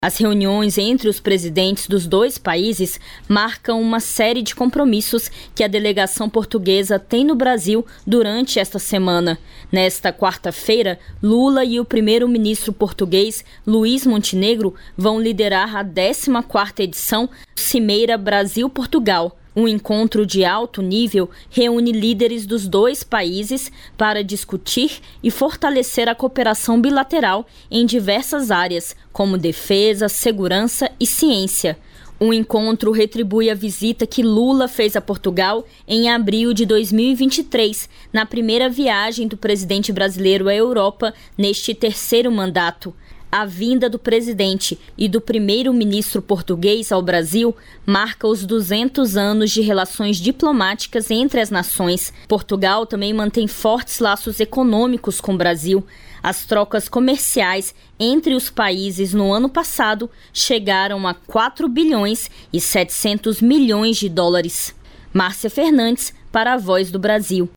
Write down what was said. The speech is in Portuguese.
As reuniões entre os presidentes dos dois países marcam uma série de compromissos que a delegação portuguesa tem no Brasil durante esta semana. Nesta quarta-feira, Lula e o primeiro-ministro português, Luiz Montenegro, vão liderar a 14ª edição do Cimeira Brasil-Portugal. Um encontro de alto nível reúne líderes dos dois países para discutir e fortalecer a cooperação bilateral em diversas áreas, como defesa, segurança e ciência. O encontro retribui a visita que Lula fez a Portugal em abril de 2023, na primeira viagem do presidente brasileiro à Europa neste terceiro mandato. A vinda do presidente e do primeiro-ministro português ao Brasil marca os 200 anos de relações diplomáticas entre as nações. Portugal também mantém fortes laços econômicos com o Brasil. As trocas comerciais entre os países no ano passado chegaram a 4 bilhões e 700 milhões de dólares. Márcia Fernandes, para a Voz do Brasil.